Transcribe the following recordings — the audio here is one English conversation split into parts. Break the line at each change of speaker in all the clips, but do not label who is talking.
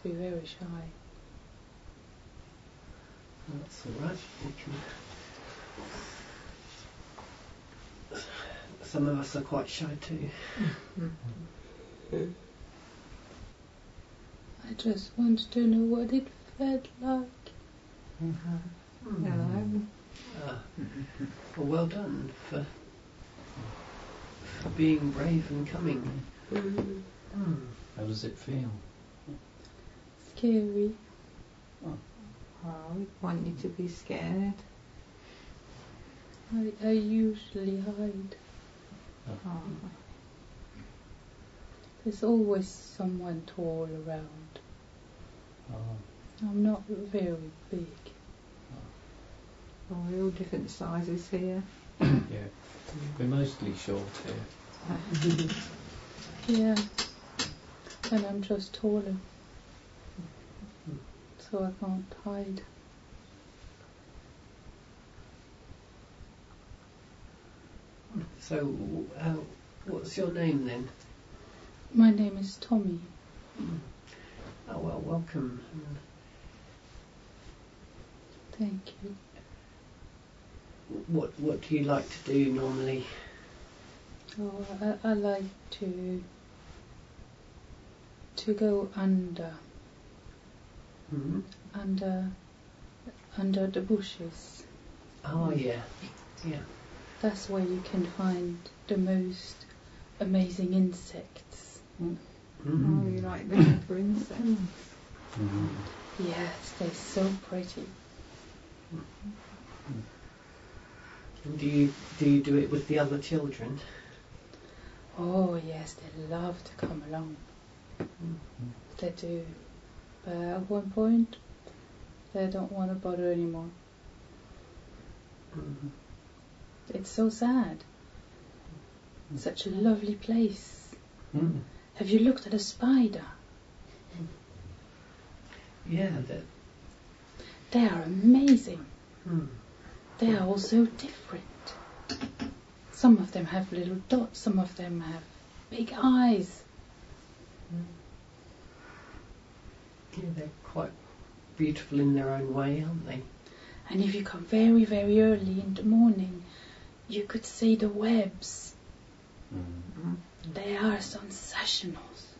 must be very shy.
That's all right. Some of us are quite shy too.
I just wanted to know what it felt like.
Hello.
Well done for being brave and coming.
How does it feel?
Scary.
Oh, we want you to be scared.
I usually hide.
Oh.
There's always someone tall around. I'm not very big.
Oh, we're all different sizes here.
Yeah, we're mostly short here.
Yeah. And I'm just taller. So I can't hide.
So, what's your name then?
My name is Tommy.
Oh well, welcome.
Thank you.
What do you like to do normally?
Oh, I like to go under the bushes.
Oh yeah.
That's where you can find the most amazing insects.
Oh, you like looking for insects?
Yes, they're so pretty.
Do you do it with the other children?
Oh yes, they love to come along. They do. But at one point, they don't want to bother anymore. It's so sad. Such a lovely place. Have you looked at a spider?
Yeah,
They are amazing. They are all so different. Some of them have little dots, some of them have big eyes.
Yeah, they're quite beautiful in their own way, aren't they?
And if you come very, very early in the morning, you could see the webs. They are sensational.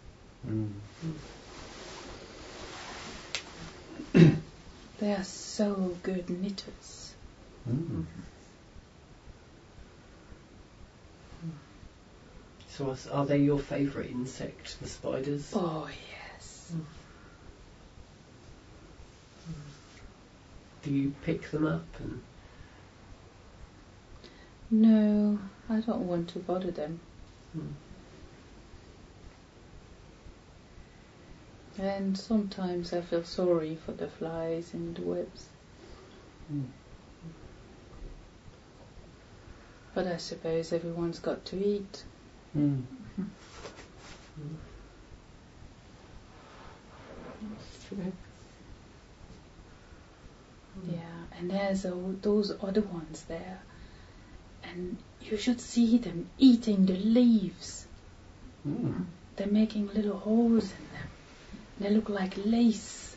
They are so good knitters.
So are they your favourite insect, the spiders?
Oh yes.
Do you pick them up and?
No, I don't want to bother them. And sometimes I feel sorry for the flies in the webs. But I suppose everyone's got to eat.
That's true.
Yeah, and there's those other ones there. And you should see them eating the leaves. They're making little holes in them. They look like lace.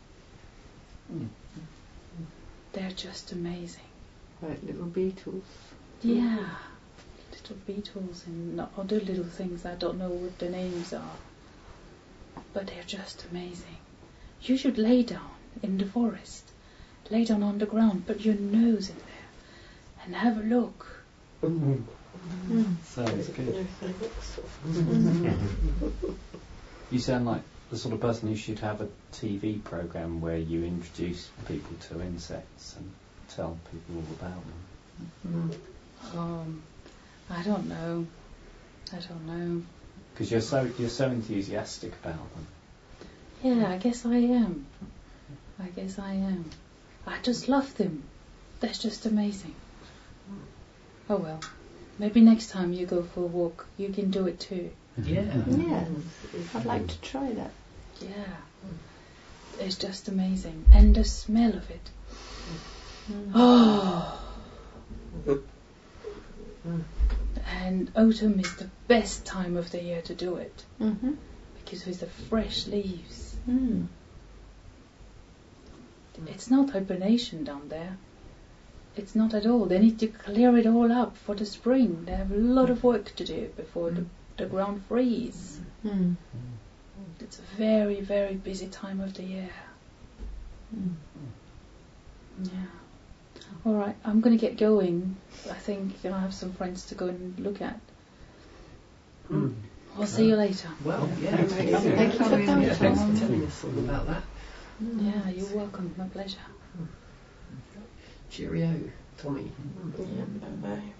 They're just amazing.
Like little beetles.
Yeah, little beetles and other little things. I don't know what the names are. But they're just amazing. You should lay down in the forest. Lay down on the ground, put your nose in there and have a look.
Sounds good. You sound like the sort of person who should have a TV programme where you introduce people to insects and tell people all about them.
I don't know.
Because you're so enthusiastic about them.
Yeah, I guess I am. I just love them. That's just amazing. Oh well, maybe next time you go for a walk, you can do it too.
Yeah.
Yes, I'd like to try that.
Yeah, it's just amazing. And the smell of it. Oh. And autumn is the best time of the year to do it. Because with the fresh leaves
Mm.
It's not hibernation down there. It's not at all. They need to clear it all up for the spring. They have a lot of work to do before the ground freezes.
Mm.
It's a very, very busy time of the year.
Mm.
Yeah. All right, I'm going to get going. I think I have some friends to go and look at.
Mm.
I'll see you later.
Well, yeah.
Thank you very
Thanks for
much.
telling us all about that.
Yeah, you're welcome. My pleasure.
Cheerio, Tommy.
Yeah, bye-bye.